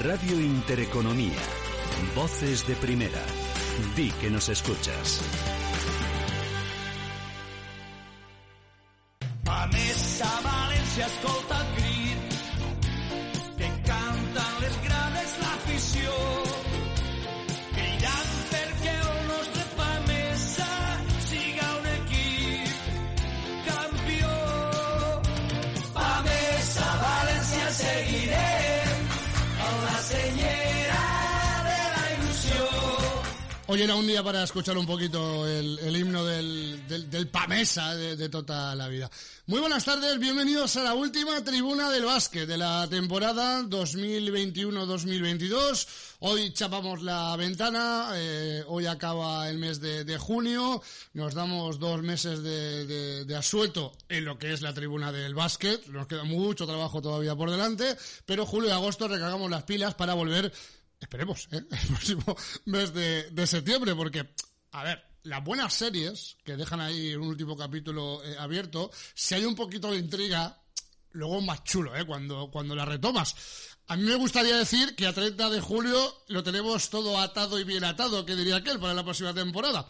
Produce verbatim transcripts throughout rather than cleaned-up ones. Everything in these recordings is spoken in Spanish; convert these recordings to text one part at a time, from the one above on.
Radio Intereconomía. Voces de primera. Di que nos escuchas. Pamesa, València, escolta el crit que canten les grades, l'afició, cridant perquè el nostre Pamesa siga un equip campió. Pamesa, València, seguirem amb la senyera de la il·lusió. Hoy era un día para escuchar un poquito el, el himno del, del, del Pamesa de, de toda la vida. Muy buenas tardes, bienvenidos a la última tribuna del básquet de la temporada dos mil veintiuno dos mil veintidós. Hoy chapamos la ventana, eh, hoy acaba el mes de, de junio, nos damos dos meses de, de, de asueto en lo que es la tribuna del básquet. Nos queda mucho trabajo todavía por delante, pero julio y agosto recargamos las pilas para volver. Esperemos, ¿eh? El próximo mes de, de septiembre, porque, a ver, las buenas series que dejan ahí un último capítulo eh, abierto, si hay un poquito de intriga, luego es más chulo, ¿eh? Cuando, cuando la retomas. A mí me gustaría decir que a treinta de julio lo tenemos todo atado y bien atado, que diría aquel, para la próxima temporada.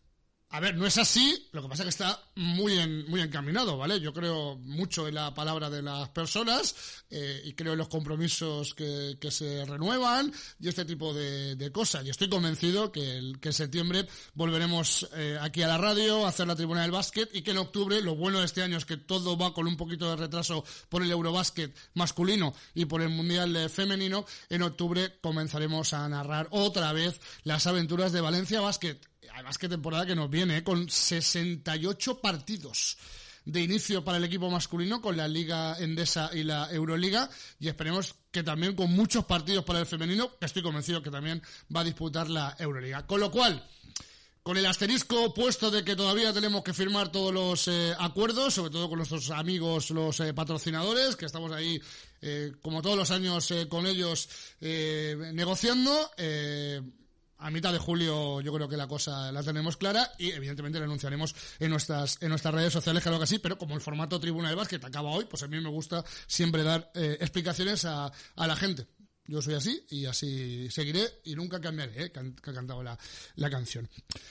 A ver, no es así, lo que pasa es que está muy en, muy encaminado, ¿vale? Yo creo mucho en la palabra de las personas eh, y creo en los compromisos que, que se renuevan y este tipo de, de cosas. Y estoy convencido que, el, que en septiembre volveremos eh, aquí a la radio a hacer la tribuna del básquet y que en octubre, lo bueno de este año es que todo va con un poquito de retraso por el Eurobásquet masculino y por el Mundial femenino. En octubre comenzaremos a narrar otra vez las aventuras de Valencia Basket. Además, qué temporada que nos viene, ¿eh? Con sesenta y ocho partidos de inicio para el equipo masculino con la Liga Endesa y la Euroliga, y esperemos que también con muchos partidos para el femenino, que estoy convencido que también va a disputar la Euroliga. Con lo cual, con el asterisco puesto de que todavía tenemos que firmar todos los eh, acuerdos, sobre todo con nuestros amigos, los eh, patrocinadores, que estamos ahí, eh, como todos los años, eh, con ellos eh, negociando. Eh, A mitad de julio yo creo que la cosa la tenemos clara y evidentemente la anunciaremos en nuestras en nuestras redes sociales, claro que sí, pero como el formato Tribuna del Básquet acaba hoy, pues a mí me gusta siempre dar eh, explicaciones a, a la gente. Yo soy así y así seguiré y nunca cambiaré, eh, que, que ha cantado la, la canción.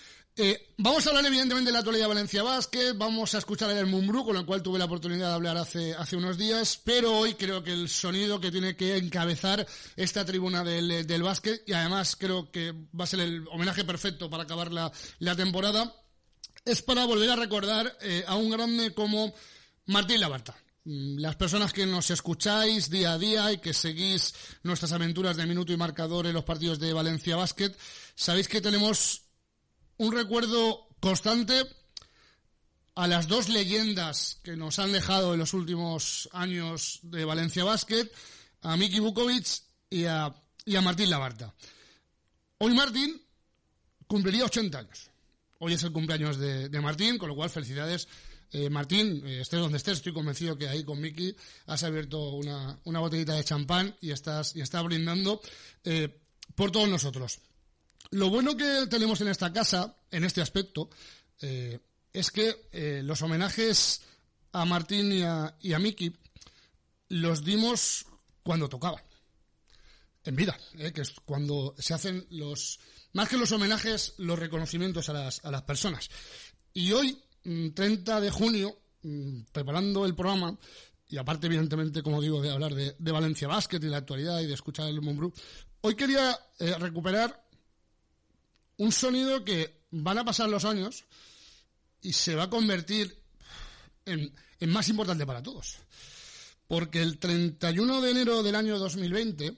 Eh, vamos a hablar evidentemente de la actualidad de Valencia Basket, vamos a escuchar el Mumbrú, con el cual tuve la oportunidad de hablar hace hace unos días, pero hoy creo que el sonido que tiene que encabezar esta tribuna del, del básquet, y además creo que va a ser el homenaje perfecto para acabar la, la temporada, es para volver a recordar eh, a un grande como Martín Labarta. Las personas que nos escucháis día a día y que seguís nuestras aventuras de minuto y marcador en los partidos de Valencia Basket, sabéis que tenemos un recuerdo constante a las dos leyendas que nos han dejado en los últimos años de Valencia Basket, a Miki Vukovic y a, y a Martín Labarta. Hoy Martín cumpliría ochenta años. Hoy es el cumpleaños de, de Martín, con lo cual felicidades, eh, Martín. Eh, estés donde estés, estoy convencido que ahí con Miki has abierto una, una botellita de champán y estás, y estás brindando eh, por todos nosotros. Lo bueno que tenemos en esta casa, en este aspecto, eh, es que eh, los homenajes a Martín y a, y a Miki los dimos cuando tocaba, en vida, eh, que es cuando se hacen los, más que los homenajes, los reconocimientos a las, a las personas. Y hoy, treinta de junio, preparando el programa, y aparte evidentemente, como digo, de hablar de, de Valencia Basket y de la actualidad y de escuchar el Mumbrú, hoy quería eh, recuperar un sonido que van a pasar los años y se va a convertir en, en más importante para todos. Porque el treinta y uno de enero del año dos mil veinte,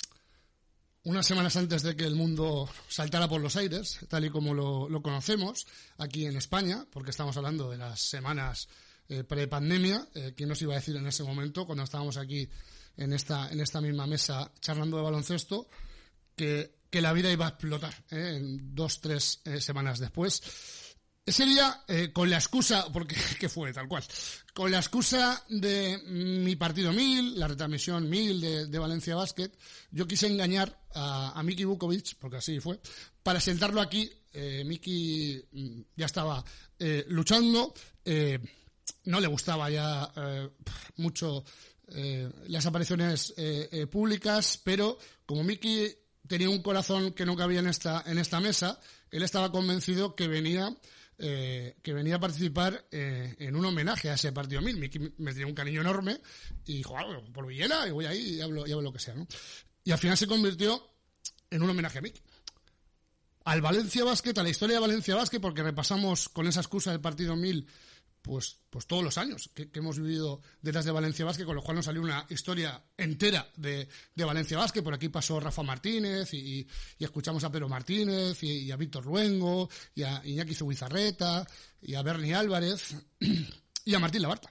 unas semanas antes de que el mundo saltara por los aires, tal y como lo, lo conocemos aquí en España, porque estamos hablando de las semanas eh, pre-pandemia, eh, ¿quién nos iba a decir en ese momento, cuando estábamos aquí en esta, en esta misma mesa charlando de baloncesto, que que la vida iba a explotar ¿eh? en dos, tres eh, semanas después. Ese día, eh, con la excusa, porque que fue tal cual, con la excusa de mi partido mil, la retransmisión mil de, de Valencia Basket, yo quise engañar a, a Miki Vukovic, porque así fue, para sentarlo aquí. eh, Miki ya estaba eh, luchando, eh, no le gustaba ya eh, mucho eh, las apariciones eh, eh, públicas, pero como Miki tenía un corazón que no cabía en esta, en esta mesa, él estaba convencido que venía... Eh, que venía a participar eh, en un homenaje a ese partido mil. Miki me tenía un cariño enorme y dijo, ah, por Villela, y voy ahí y hablo, y hablo lo que sea, ¿no? Y al final se convirtió en un homenaje a Miki. Al Valencia Basket, a la historia de Valencia Basket, porque repasamos con esa excusa del partido mil, pues, pues todos los años que, que hemos vivido detrás de Valencia Basket, con lo cual nos salió una historia entera de, de Valencia Basket. Por aquí pasó Rafa Martínez y, y escuchamos a Pedro Martínez y, y a Víctor Luengo y a Iñaki Zubizarreta y a Berni Álvarez y a Martín Labarta.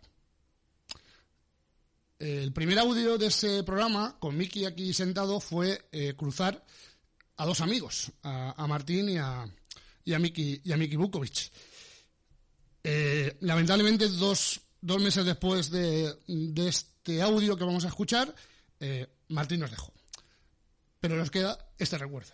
El primer audio de ese programa, con Miki aquí sentado, fue eh, cruzar a dos amigos, a, a Martín y a, y a Miki, y a Miki Vukovic. Eh, lamentablemente, dos, dos meses después de, de este audio que vamos a escuchar, eh, Martín nos dejó. Pero nos queda este recuerdo.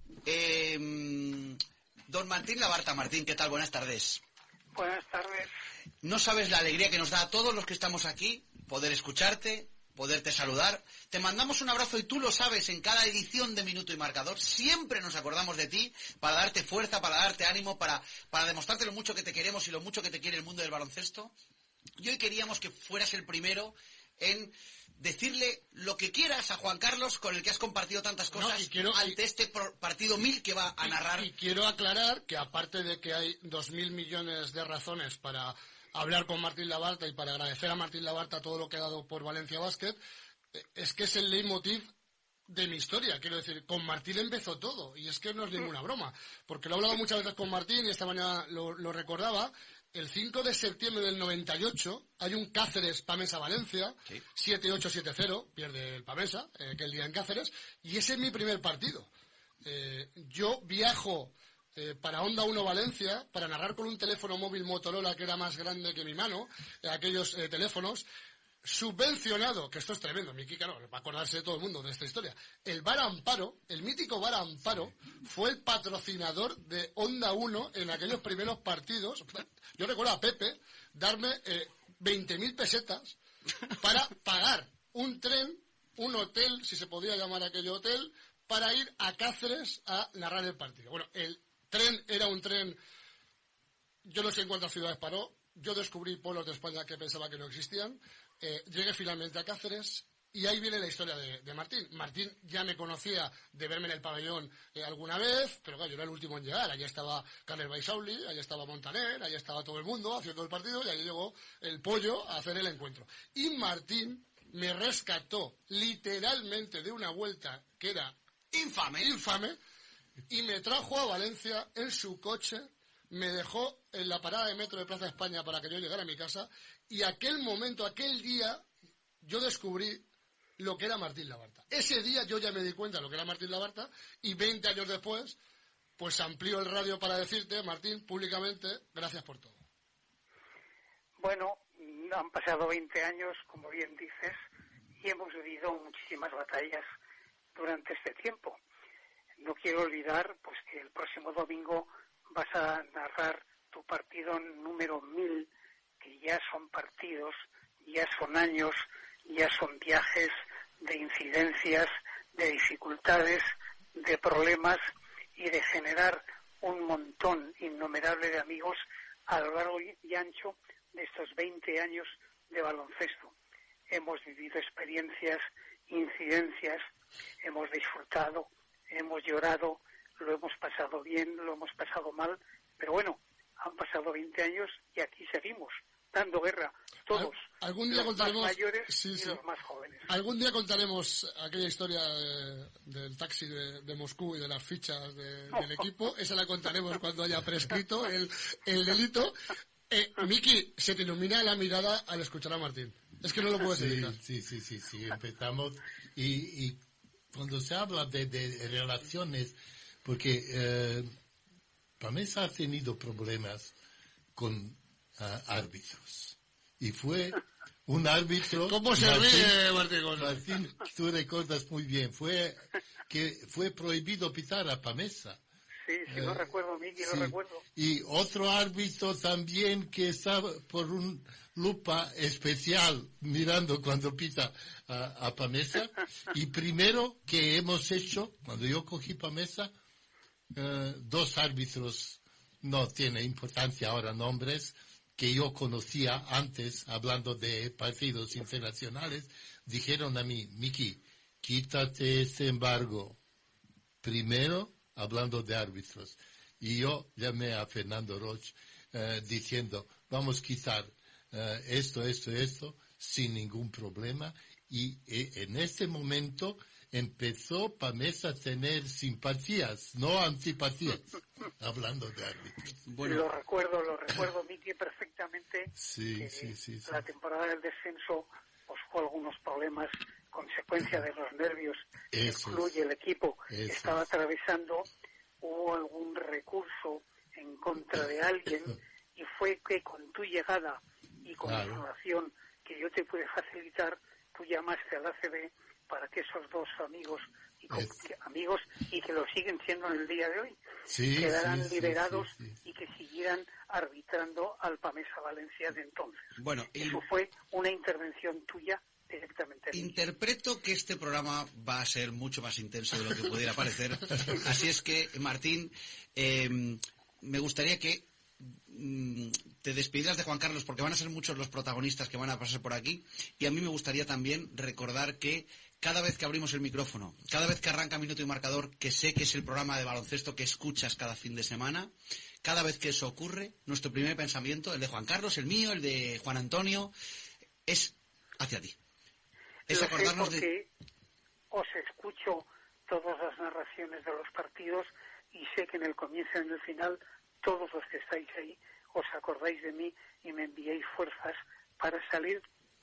Eh, don Martín Labarta. Martín, ¿qué tal? Buenas tardes. Buenas tardes. No sabes la alegría que nos da a todos los que estamos aquí poder escucharte, poderte saludar. Te mandamos un abrazo y tú lo sabes, en cada edición de Minuto y Marcador siempre nos acordamos de ti para darte fuerza, para darte ánimo, para, para demostrarte lo mucho que te queremos y lo mucho que te quiere el mundo del baloncesto. Y hoy queríamos que fueras el primero en decirle lo que quieras a Juan Carlos, con el que has compartido tantas cosas, no, y quiero, ante y, este partido mil que va a narrar. Y, y quiero aclarar que aparte de que hay dos mil millones de razones para hablar con Martín Labarta y para agradecer a Martín Labarta todo lo que ha dado por Valencia Basket, es que es el leitmotiv de mi historia. Quiero decir, con Martín empezó todo, y es que no es ninguna broma, porque lo he hablado muchas veces con Martín y esta mañana lo, lo recordaba. El cinco de septiembre del noventa y ocho hay un Cáceres Pamesa Valencia, sí. siete ocho siete cero, pierde el Pamesa eh, aquel día en Cáceres, y ese es mi primer partido. Eh, yo viajo Eh, para Onda uno Valencia, para narrar con un teléfono móvil Motorola que era más grande que mi mano, eh, aquellos eh, teléfonos, subvencionado, que esto es tremendo, Miki, claro, va a acordarse de todo el mundo de esta historia. El Bar Amparo, el mítico Bar Amparo, fue el patrocinador de Onda uno en aquellos primeros partidos. Yo recuerdo a Pepe darme eh, veinte mil pesetas para pagar un tren, un hotel, si se podía llamar aquello hotel, para ir a Cáceres a narrar el partido. Bueno, el tren era un tren, yo no sé en cuántas ciudades paró, yo descubrí pueblos de España que pensaba que no existían, eh, llegué finalmente a Cáceres y ahí viene la historia de, de Martín. Martín ya me conocía de verme en el pabellón eh, alguna vez, pero claro, yo era el último en llegar. Allí estaba Carles Baisauli, allí estaba Montaner, allí estaba todo el mundo haciendo el partido y allí llegó el Pollo a hacer el encuentro. Y Martín me rescató literalmente de una vuelta que era infame, infame, y me trajo a Valencia en su coche, me dejó en la parada de metro de Plaza España para que yo llegara a mi casa, y aquel momento, aquel día, yo descubrí lo que era Martín Labarta. Ese día yo ya me di cuenta de lo que era Martín Labarta, y veinte años después, pues amplío el radio para decirte, Martín, públicamente, gracias por todo. Bueno, han pasado veinte años, como bien dices, y hemos vivido muchísimas batallas durante este tiempo. No quiero olvidar pues que el próximo domingo vas a narrar tu partido número mil, que ya son partidos, ya son años, ya son viajes de incidencias, de dificultades, de problemas y de generar un montón innumerable de amigos a lo largo y ancho de estos veinte años de baloncesto. Hemos vivido experiencias, incidencias, hemos disfrutado, hemos llorado, lo hemos pasado bien, lo hemos pasado mal, pero bueno, han pasado veinte años y aquí seguimos, dando guerra, todos, Al, algún día los contaremos, más mayores sí, y sí. los más jóvenes. Algún día contaremos aquella historia de, del taxi de, de Moscú y de las fichas de, del equipo, esa la contaremos cuando haya prescrito el, el delito. Eh, Miki, se te ilumina la mirada al escuchar a Martín. Es que no lo puedes evitar. Sí, sí, sí, sí, empezamos y... y... Cuando se habla de, de relaciones, porque eh, Pamesa ha tenido problemas con uh, árbitros. Y fue un árbitro... ¿Cómo se ríe, Martín? Martín, tú recuerdas muy bien. Fue que fue prohibido pitar a Pamesa. Sí, sí, lo Eh, recuerdo, Miki, sí. lo recuerdo. Y otro árbitro también que estaba por un lupa especial mirando cuando pita a, a Pamesa. Y primero que hemos hecho, cuando yo cogí Pamesa, eh, dos árbitros, no tiene importancia ahora nombres, que yo conocía antes, hablando de partidos internacionales, dijeron a mí, Miki, quítate ese embargo. Primero, hablando de árbitros. Y yo llamé a Fernando Roch eh, diciendo, vamos a quitar eh, esto, esto, esto, sin ningún problema. Y eh, en ese momento empezó Pamesa a tener simpatías, no antipatías, hablando de árbitros. Bueno, Lo recuerdo, lo recuerdo, Miki, perfectamente. Sí, que sí, sí, sí. La temporada del descenso pues fue algunos problemas, consecuencia de los nervios que Eso el club es. y el equipo Eso estaba es. atravesando. Hubo algún recurso en contra de alguien y fue que con tu llegada y con la Claro. información que yo te pude facilitar, tú llamaste al A C B para que esos dos amigos y com- Es- que- amigos y que lo siguen siendo en el día de hoy Sí, quedaran sí, sí, liberados sí, sí. y que siguieran arbitrando al Pamesa Valencia de entonces. bueno, y Eso fue una intervención tuya directamente. interpreto que este programa va a ser mucho más intenso de lo que pudiera parecer. Así es que, Martín, eh, me gustaría que mm, te despidieras de Juan Carlos, porque van a ser muchos los protagonistas que van a pasar por aquí. Y a mí me gustaría también recordar que cada vez que abrimos el micrófono, cada vez que arranca Minuto y Marcador, que sé que es el programa de baloncesto que escuchas cada fin de semana, cada vez que eso ocurre, nuestro primer pensamiento, el de Juan Carlos, el mío, el de Juan Antonio, es hacia ti. Es Lo sé acordarnos de... porque os escucho todas las narraciones de los partidos y sé que en el comienzo y en el final todos los que estáis ahí os acordáis de mí y me enviáis fuerzas para salir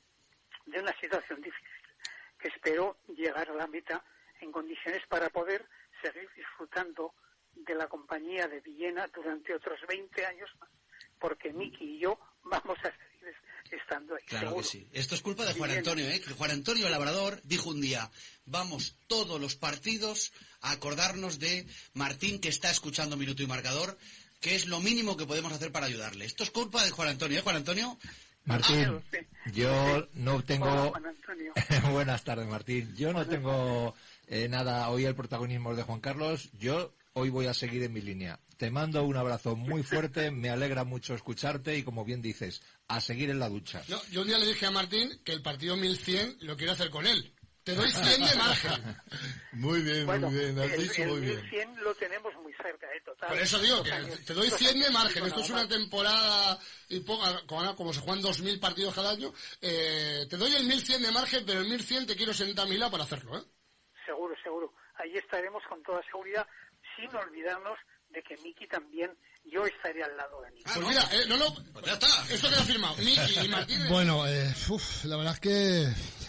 de una situación difícil, que espero llegar a la meta en condiciones para poder seguir disfrutando de la compañía de Villena durante otros veinte años más, porque Miki y yo vamos a seguir estando ahí. Claro seguro. que sí. Esto es culpa de Juan Villena. Antonio, ¿eh? Que Juan Antonio Labrador dijo un día, vamos todos los partidos a acordarnos de Martín, que está escuchando Minuto y Marcador, que es lo mínimo que podemos hacer para ayudarle. Esto es culpa de Juan Antonio, ¿eh, Juan Antonio? Martín, lo sé. yo no Hola, tengo... Juan Antonio. Buenas tardes, Martín. Yo no tengo eh, nada, hoy el protagonismo es de Juan Carlos. Yo hoy voy a seguir en mi línea. Te mando un abrazo muy fuerte, me alegra mucho escucharte y, como bien dices, a seguir en la ducha. No, yo un día le dije a Martín que el partido mil cien lo quiero hacer con él. Te doy cien de margen. Muy bien, Bueno, muy bien, has el, dicho el muy bien. mil cien lo tenemos muy cerca, ¿eh? Total. Por eso digo Dos que años- te doy dos cien de años margen. y Esto es nada una más. temporada, y poca- como, como se juegan dos mil partidos cada año, eh, te doy el mil cien de margen, pero el mil cien te quiero sentar a mi lado para hacerlo, ¿eh? Seguro, seguro. Ahí estaremos con toda seguridad, sin olvidarnos de que Miki también, yo estaré al lado de Miki. Ah, Pues no, mira, eh, no, no, pues ya está. esto queda firmado. Miki y Martín. Bueno, eh, uf, la verdad es que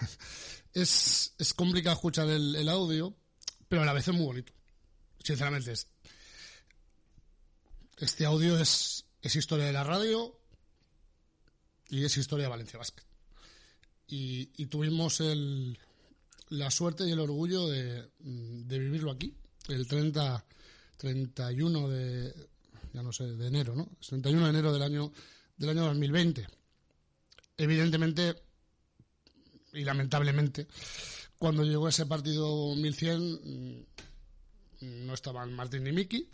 es, es complicado escuchar el, el audio, pero a la vez es muy bonito. Sinceramente, es, este audio es, es historia de la radio y es historia de Valencia Basket. Y, y tuvimos el, la suerte y el orgullo de, de vivirlo aquí, el treinta, treinta y uno de, ya no sé, de enero, ¿no? treinta y uno de enero del año, del año dos mil veinte. Evidentemente, y lamentablemente, cuando llegó ese partido mil cien, no estaban Martín ni Miki.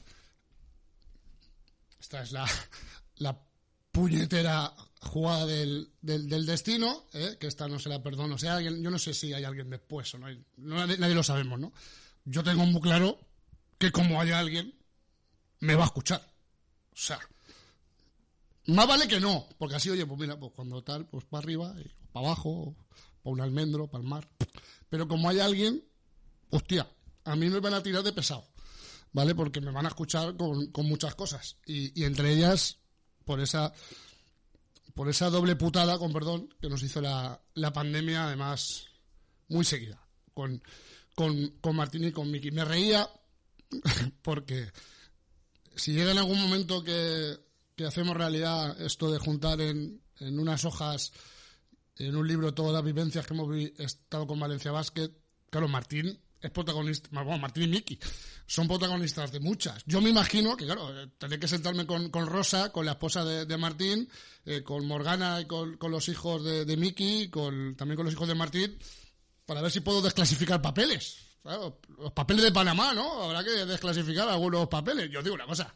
Esta es la, la puñetera jugada del, del, del destino, ¿eh? Que esta no se la perdono. O sea, alguien, yo no sé si hay alguien después o no, hay, no nadie, nadie lo sabemos, ¿no? Yo tengo muy claro que como haya alguien, me va a escuchar. O sea, más vale que no, porque así, oye, pues mira, pues cuando tal, pues para arriba, y para abajo, para un almendro, para el mar. Pero como hay alguien, hostia, a mí me van a tirar de pesado, ¿vale? Porque me van a escuchar con, con muchas cosas. Y, y entre ellas, por esa por esa doble putada, con perdón, que nos hizo la, la pandemia, además, muy seguida, con, con, con Martín y con Miki. Me reía porque si llega en algún momento que, que hacemos realidad esto de juntar en, en unas hojas, en un libro, todas las vivencias que hemos vi- estado con Valencia Basket, claro, Martín es protagonista, bueno, Martín y Miki son protagonistas de muchas. Yo me imagino que, claro, tendré que sentarme con, con Rosa, con la esposa de, de Martín, eh, con Morgana y con, con los hijos de, de Miki, con, también con los hijos de Martín, para ver si puedo desclasificar papeles. Claro, los papeles de Panamá, ¿no? Habrá que desclasificar algunos papeles. Yo digo una cosa.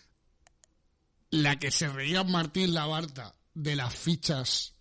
La que se reía Martín Labarta de las fichas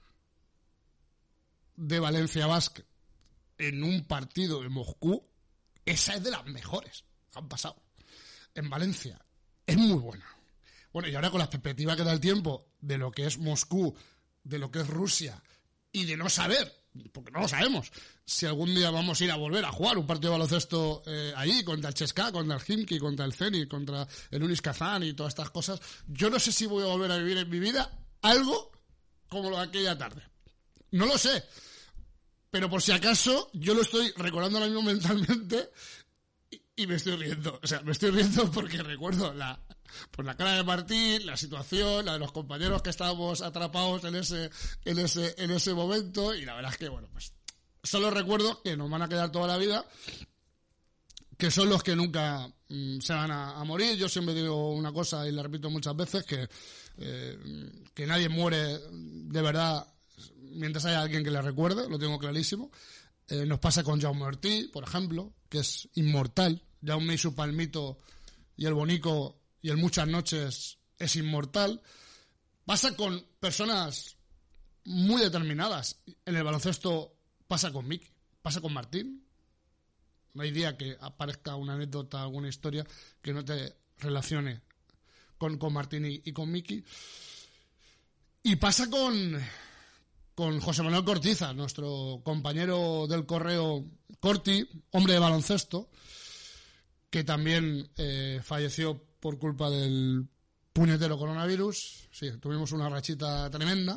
de Valencia Basket en un partido de Moscú, esa es de las mejores que han pasado en Valencia. Es muy buena. Bueno, y ahora con la perspectiva que da el tiempo de lo que es Moscú, de lo que es Rusia, y de no saber, porque no lo sabemos, si algún día vamos a ir a volver a jugar un partido de baloncesto eh, ahí, contra el CSKA, contra el Khimki, contra el Zenit, contra el Unis Kazán y todas estas cosas, yo no sé si voy a volver a vivir en mi vida algo como lo de aquella tarde. No lo sé. Pero por si acaso, yo lo estoy recordando ahora mismo mentalmente y, y me estoy riendo. O sea, me estoy riendo porque recuerdo la, pues la cara de Martín, la situación, la de los compañeros que estábamos atrapados en ese, en ese, en ese momento. Y la verdad es que, bueno, pues son los recuerdos que nos van a quedar toda la vida, que son los que nunca mm, se van a, a morir. Yo siempre digo una cosa y la repito muchas veces, que, eh, que nadie muere de verdad mientras haya alguien que le recuerde, lo tengo clarísimo. Eh, nos pasa con Jaume Ortiz, por ejemplo, que es inmortal. Jaume y su palmito y el bonico y el muchas noches es inmortal. Pasa con personas muy determinadas. En el baloncesto pasa con Miki, pasa con Martín. No hay día que aparezca una anécdota, alguna historia que no te relacione con, con Martín y, y con Miki. Y pasa con... con José Manuel Cortiza, nuestro compañero del Correo Corti, hombre de baloncesto, que también eh, falleció por culpa del puñetero coronavirus. Sí, tuvimos una rachita tremenda.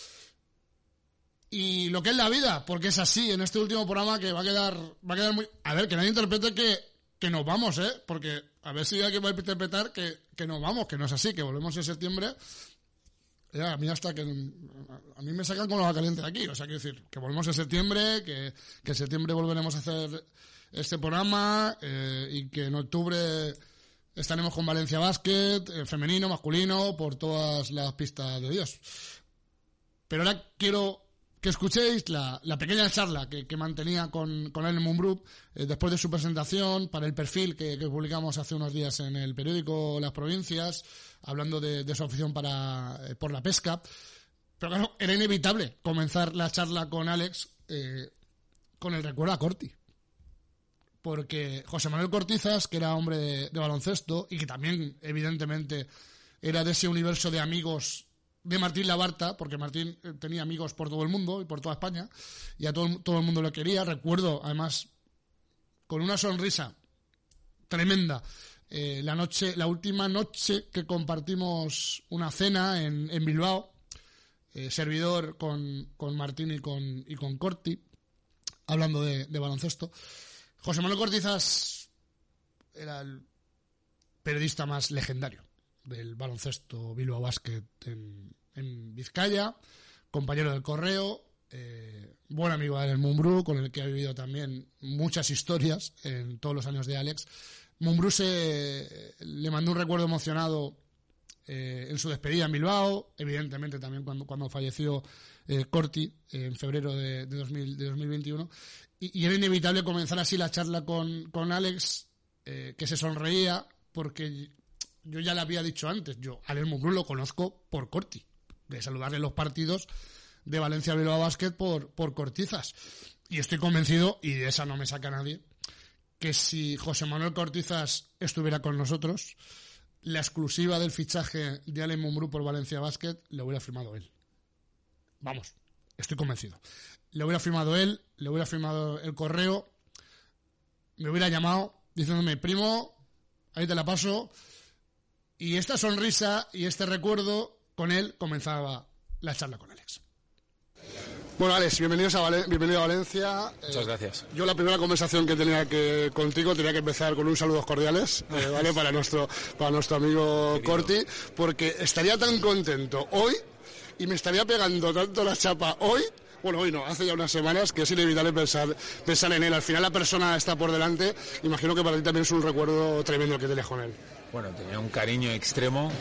Y lo que es la vida, porque es así, en este último programa que va a quedar va a quedar muy... A ver, que nadie interprete que, que nos vamos, ¿eh? Porque a ver si alguien va a interpretar que, que nos vamos, que no es así, que volvemos en septiembre... Ya, a mí hasta que a mí me sacan con la caliente de aquí, o sea, quiero decir, que volvemos en septiembre, que, que en septiembre volveremos a hacer este programa eh, y que en octubre estaremos con Valencia Basket, eh, femenino, masculino, por todas las pistas de Dios. Pero ahora quiero que escuchéis la, la pequeña charla que, que mantenía con, con Alain Mumbrú eh, después de su presentación para el perfil que, que publicamos hace unos días en el periódico Las Provincias, hablando de, de su afición para, eh, por la pesca. Pero claro, era inevitable comenzar la charla con Alex eh, con el recuerdo a Corti. Porque José Manuel Cortizas, que era hombre de, de baloncesto y que también, evidentemente, era de ese universo de amigos de Martín Labarta, porque Martín tenía amigos por todo el mundo y por toda España, y a todo, todo el mundo lo quería. Recuerdo, además, con una sonrisa tremenda, Eh, la noche, la última noche que compartimos una cena en, en Bilbao, eh, servidor con, con Martín y con, y con Corti, hablando de, de baloncesto. José Manuel Cortizas era el periodista más legendario del baloncesto Bilbao Basket en, en Vizcaya, compañero del Correo, eh, buen amigo de Alex Mumbrú, con el que ha vivido también muchas historias en todos los años de Alex. Mumbrú se, le mandó un recuerdo emocionado eh, en su despedida en Bilbao, evidentemente también cuando, cuando falleció eh, Corti eh, en febrero de, de, dos mil, de dos mil veintiuno, y, y era inevitable comenzar así la charla con, con Alex, eh, que se sonreía, porque yo ya le había dicho antes, yo Alex Mumbrú lo conozco por Corti, de saludarle en los partidos de Valencia Bilbao Basket por, por Cortizas, y estoy convencido, y de esa no me saca nadie, que si José Manuel Cortizas estuviera con nosotros, la exclusiva del fichaje de Alain Mumbrú por Valencia Basket le hubiera firmado él. Vamos, estoy convencido. Le hubiera firmado él, le hubiera firmado el Correo, me hubiera llamado diciéndome, primo, ahí te la paso, y esta sonrisa y este recuerdo, con él comenzaba la charla con Alex. Bueno, Alex, bienvenidos a Valen- bienvenido a Valencia. Muchas gracias. Yo la primera conversación que tenía que contigo tenía que empezar con un saludos cordiales, eh, ¿vale? Para nuestro, para nuestro amigo Corti, porque estaría tan contento hoy y me estaría pegando tanto la chapa hoy, Bueno, hoy no, hace ya unas semanas que es inevitable pensar, pensar en él. Al final la persona está por delante, imagino que para ti también es un recuerdo tremendo el que tienes con él. Bueno, tenía un cariño extremo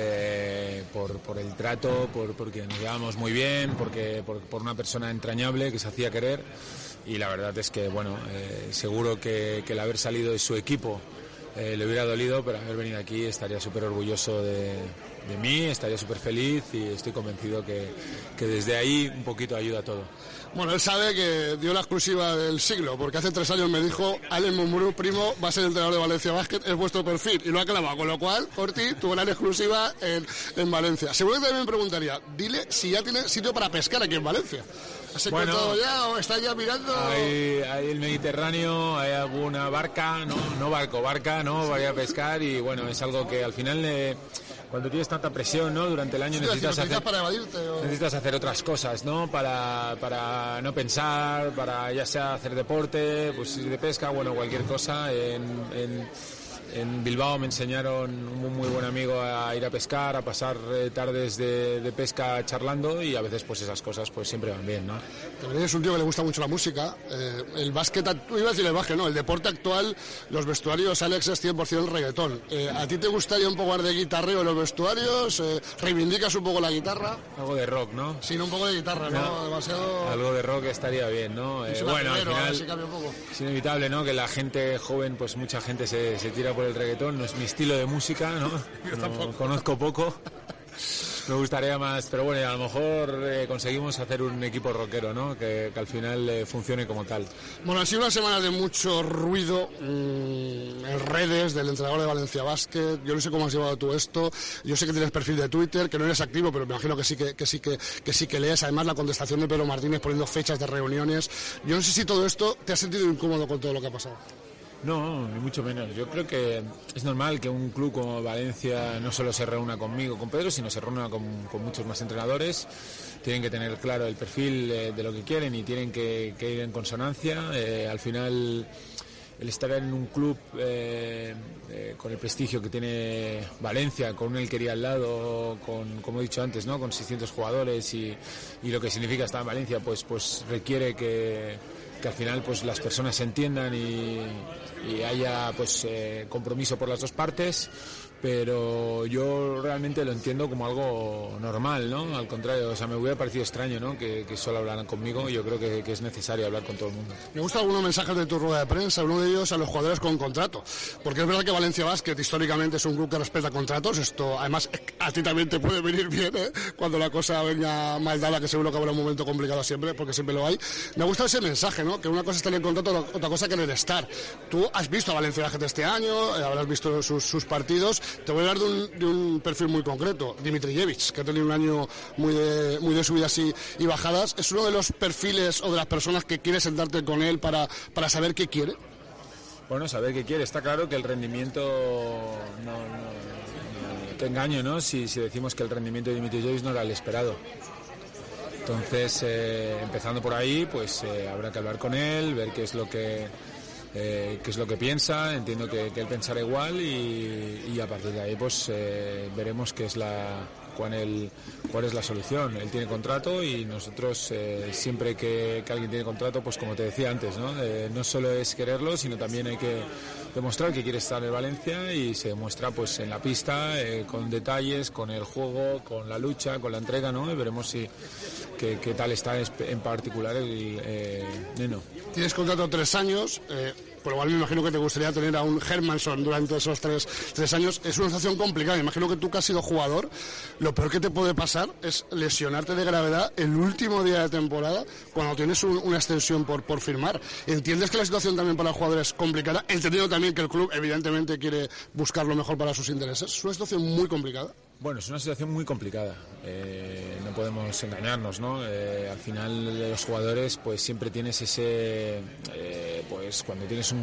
eh, por, por el trato, por, porque nos llevábamos muy bien, porque por, por una persona entrañable que se hacía querer, y la verdad es que, bueno, eh, seguro que, que el haber salido de su equipo eh, le hubiera dolido, pero haber venido aquí estaría súper orgulloso de, de mí, estaría súper feliz y estoy convencido que, que desde ahí un poquito ayuda a todo. Bueno, él sabe que dio la exclusiva del siglo, porque hace tres años me dijo, Alex Mumbrú, primo, va a ser el entrenador de Valencia Basket, es vuestro perfil, y lo ha clavado, con lo cual, Corti tuvo una exclusiva en, en Valencia. Seguro que también me preguntaría, dile si ya tiene sitio para pescar aquí en Valencia. ¿Has encontrado Bueno, ya o está ya mirando? Hay, hay el Mediterráneo, hay alguna barca, no, no barco, barca, no, vaya a pescar, y bueno, es algo que al final... Eh, cuando tienes tanta presión, ¿no? Durante el año Sí, necesitas si hacer para evadirte, o... necesitas hacer otras cosas, ¿no? Para, para no pensar, para ya sea hacer deporte, pues ir de pesca, bueno, cualquier cosa. En, en, en Bilbao me enseñaron un muy buen amigo a ir a pescar, a pasar eh, tardes de, de pesca charlando, y a veces pues esas cosas pues siempre van bien, ¿no? También es un tío que le gusta mucho la música, eh, el básquet, tú ibas a decir el básquet, no, el deporte actual, los vestuarios, Alex, es cien por ciento reggaetón. Eh, ¿A ti te gustaría un poco más de guitarreo en los vestuarios? Eh, ¿Reivindicas un poco la guitarra? Algo de rock, ¿no? Sí, no, un poco de guitarra, ¿no? No, Demasiado... algo de rock estaría bien, ¿no? Eh, bueno, al final sí cambia un poco. es inevitable, ¿no? Que la gente joven, pues mucha gente se, se tira por el reggaetón, no es mi estilo de música, ¿no? No conozco poco. Me gustaría más, pero bueno, a lo mejor eh, conseguimos hacer un equipo rockero, ¿no? Que, que al final eh, funcione como tal. Bueno, han sido unas semanas de mucho ruido mmm, en redes del entrenador de Valencia Basket. Yo no sé cómo has llevado tú esto. Yo sé que tienes perfil de Twitter, que no eres activo, pero me imagino que sí que, que sí que, que sí que lees. Además, la contestación de Pedro Martínez poniendo fechas de reuniones. Yo no sé si todo esto te has sentido incómodo con todo lo que ha pasado. No, ni mucho menos. Yo creo que es normal que un club como Valencia no solo se reúna conmigo, con Pedro, sino se reúna con, con muchos más entrenadores. Tienen que tener claro el perfil eh, de lo que quieren y tienen que, que ir en consonancia. Eh, al final, el estar en un club eh, eh, con el prestigio que tiene Valencia, con un Elquería al lado, con, como he dicho antes, ¿no? Con seiscientos jugadores y, y lo que significa estar en Valencia, pues, pues requiere que... que al final pues las personas se entiendan y, y haya pues eh, compromiso por las dos partes, pero yo realmente lo entiendo como algo normal, ¿no? Al contrario, o sea, me hubiera parecido extraño, ¿no? Que, que solo hablaran conmigo. Yo creo que, que es necesario hablar con todo el mundo. Me gustan algunos mensajes de tu rueda de prensa, uno de ellos a los jugadores con contrato, porque es verdad que Valencia Basket históricamente es un club que respeta contratos. Esto además a ti también te puede venir bien, ¿eh? Cuando la cosa venga mal dada, que seguro que habrá un momento complicado siempre, porque siempre lo hay. Me gusta ese mensaje, ¿no? Que una cosa es tener contrato, otra cosa que en el estar. Tú has visto a Valencia Basket este año, eh, habrás visto sus, sus partidos. Te voy a hablar de un, de un perfil muy concreto, Dimitrijevic, que ha tenido un año muy de, muy de subidas y, y bajadas. ¿Es uno de los perfiles o de las personas que quieres sentarte con él para, para saber qué quiere? Bueno, saber qué quiere. Está claro que el rendimiento, no, no, no te engaño, ¿no? Si, si decimos que el rendimiento de Dimitrijevic no era el esperado. Entonces, eh, empezando por ahí, pues eh, habrá que hablar con él, ver qué es lo que... Eh, qué es lo que piensa. Entiendo que, que él pensará igual y, y a partir de ahí pues eh, veremos qué es la cuál, el, cuál es la solución. Él tiene contrato y nosotros eh, siempre que, que alguien tiene contrato, pues como te decía antes, ¿no? Eh, no solo es quererlo, sino también hay que demostrar que quiere estar en Valencia, y se demuestra pues en la pista, eh, con detalles, con el juego, con la lucha, con la entrega, ¿no? Y veremos si qué, qué tal está en particular el eh, Neno. Tienes contrato tres años, eh, por lo cual me imagino que te gustaría tener a un Hermansson durante esos tres, tres años. Es una situación complicada. Me imagino que tú, que has sido jugador, lo peor que te puede pasar es lesionarte de gravedad el último día de temporada cuando tienes un, una extensión por, por firmar. ¿Entiendes que la situación también para el jugador es complicada? Entendiendo también que el club evidentemente quiere buscar lo mejor para sus intereses. Es una situación muy complicada. Bueno, es una situación muy complicada, eh, no podemos engañarnos, ¿no? Eh, al final los jugadores pues siempre tienes ese, eh, pues cuando tienes un,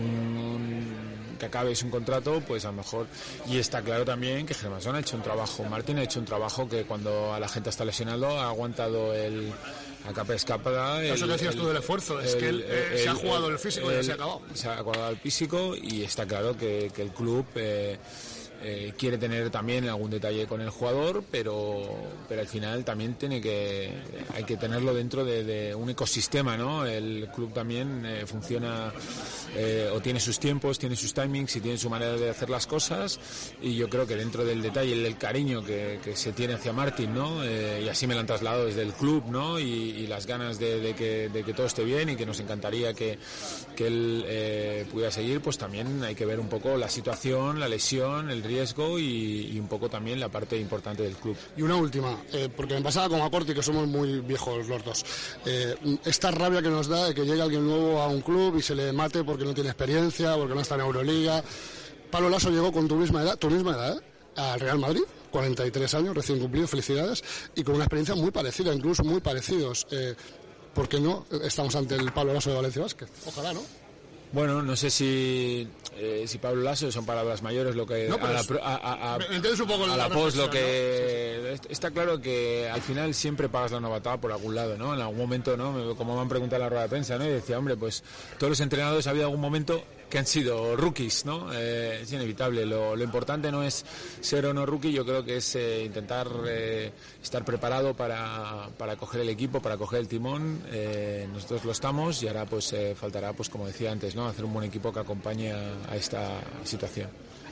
un, que acabes un contrato, pues a lo mejor, y está claro también que Hermansson ha hecho un trabajo, Martín ha hecho un trabajo que cuando a la gente está lesionado ha aguantado el... a capa escapada. Eso que decías tú del esfuerzo, es el, que él eh, el, se ha jugado el físico el, y ya se ha acabado. Se ha acabado el físico y está claro que, que el club... Eh, eh, quiere tener también algún detalle con el jugador, pero, pero al final también tiene que, hay que tenerlo dentro de, de un ecosistema, ¿no? El club también eh, funciona eh, o tiene sus tiempos, tiene sus timings y tiene su manera de hacer las cosas, y yo creo que dentro del detalle, el del cariño que, que se tiene hacia Martin, ¿no? Eh, y así me lo han trasladado desde el club, ¿no? Y, y las ganas de, de, que, de que todo esté bien y que nos encantaría que, que él eh, pudiera seguir, pues también hay que ver un poco la situación, la lesión, el riesgo y, y un poco también la parte importante del club. Y una última, eh, porque me pasaba con Acorti, que somos muy viejos los dos, eh, esta rabia que nos da de que llegue alguien nuevo a un club y se le mate porque no tiene experiencia, porque no está en Euroliga. Pablo Laso llegó con tu misma edad, tu misma edad, ¿eh? Al Real Madrid, cuarenta y tres años, recién cumplido, felicidades, y con una experiencia muy parecida, incluso muy parecidos. Eh, ¿Por qué no estamos ante el Pablo Laso de Valencia Basket? Ojalá, ¿no? Bueno, no sé si eh, si Pablo Laso son palabras mayores lo que no, a la, a, a, a, un poco a la pos lo que ¿no? Sí, sí. Está claro que al final siempre pagas la novatada por algún lado, ¿no? En algún momento, ¿no? Como me han preguntado en la rueda de prensa, ¿no? Y decía, hombre, pues todos los entrenadores ha habido algún momento que han sido rookies, ¿no? Eh, es inevitable. Lo, lo importante no es ser o no rookie, yo creo que es eh, intentar eh, estar preparado para, para coger el equipo, para coger el timón. Eh, nosotros lo estamos y ahora pues eh, faltará, pues como decía antes, ¿no? Hacer un buen equipo que acompañe a, a esta situación.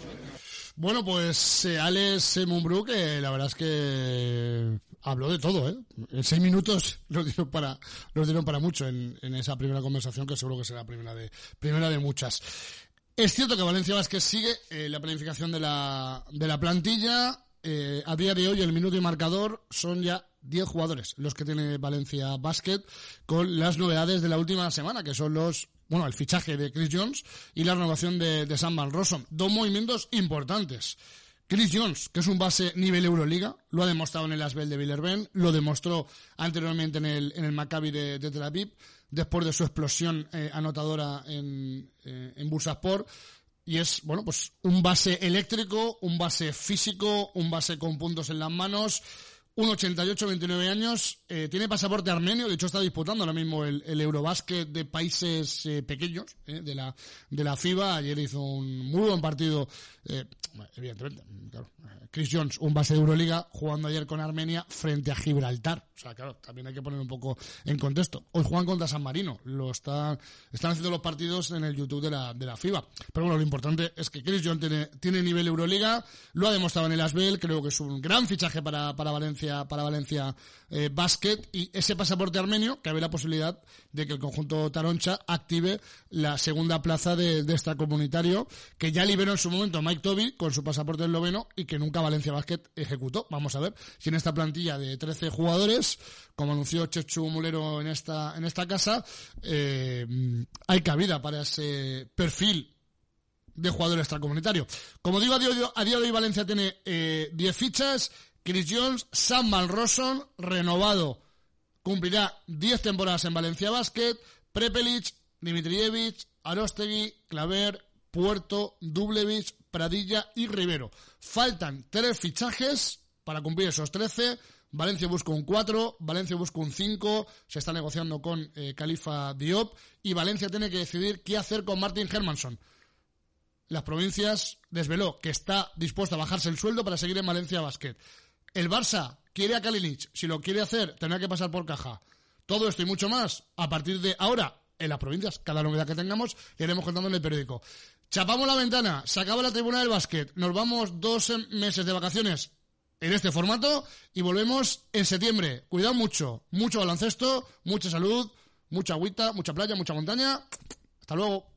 Bueno, pues eh, Alex Mumbrú, que la verdad es que habló de todo, ¿eh? En seis minutos nos dieron para, nos dieron para mucho en, en esa primera conversación, que seguro que será primera de, primera de muchas. Es cierto que Valencia Basket sigue eh, la planificación de la, de la plantilla. Eh, a día de hoy el minuto y marcador son ya diez jugadores los que tiene Valencia Basket, con las novedades de la última semana, que son los bueno, el fichaje de Chris Jones y la renovación de, de Sam Van Rossum. Dos movimientos importantes. Chris Jones, que es un base nivel Euroliga, lo ha demostrado en el Asbel de Villerben, lo demostró anteriormente en el, en el Maccabi de, de Tel Aviv, después de su explosión eh, anotadora en, eh, en Bursaspor. Y es, bueno, pues un base eléctrico, un base físico, un base con puntos en las manos. uno ochenta y ocho, veintinueve años, eh, tiene pasaporte armenio, de hecho está disputando ahora mismo el, el Eurobásquet de países eh, pequeños eh, de la de la FIBA. Ayer hizo un muy buen partido, eh, evidentemente, claro, Chris Jones, un base de Euroliga, jugando ayer con Armenia frente a Gibraltar. O sea, claro, también hay que poner un poco en contexto. Hoy juegan contra San Marino, lo están, están haciendo los partidos en el YouTube de la, de la FIBA. Pero bueno, lo importante es que Chris Jones tiene, tiene nivel Euroliga, lo ha demostrado en el Asbel, creo que es un gran fichaje para, para Valencia, para Valencia eh, Basket, y ese pasaporte armenio, que abre la posibilidad de que el conjunto Taroncha active la segunda plaza de, de extracomunitario, que ya liberó en su momento Mike Toby con su pasaporte esloveno y que nunca Valencia Basket ejecutó. Vamos a ver si en esta plantilla de trece jugadores, como anunció Chechu Mulero en esta en esta casa, eh, hay cabida para ese perfil de jugador extracomunitario. Como digo, a día, a día de hoy Valencia tiene eh, diez fichas. Chris Jones, Sam Van Rossum, renovado, cumplirá diez temporadas en Valencia Basket. Prepelic, Dimitrijevic, Arostegui, Claver, Puerto, Dublevich, Pradilla y Rivero. Faltan tres fichajes para cumplir esos trece. Valencia busca un cuatro, Valencia busca un cinco, se está negociando con eh, Khalifa Diop, y Valencia tiene que decidir qué hacer con Martin Hermansson. Las provincias desveló que está dispuesto a bajarse el sueldo para seguir en Valencia Basket. El Barça quiere a Kalinic, si lo quiere hacer tendrá que pasar por caja. Todo esto y mucho más a partir de ahora en las provincias. Cada novedad que tengamos le iremos contando en el periódico. Chapamos la ventana, se acaba la tribuna del básquet, nos vamos dos meses de vacaciones en este formato y volvemos en septiembre. Cuidado mucho, mucho baloncesto, mucha salud, mucha agüita, mucha playa, mucha montaña. Hasta luego.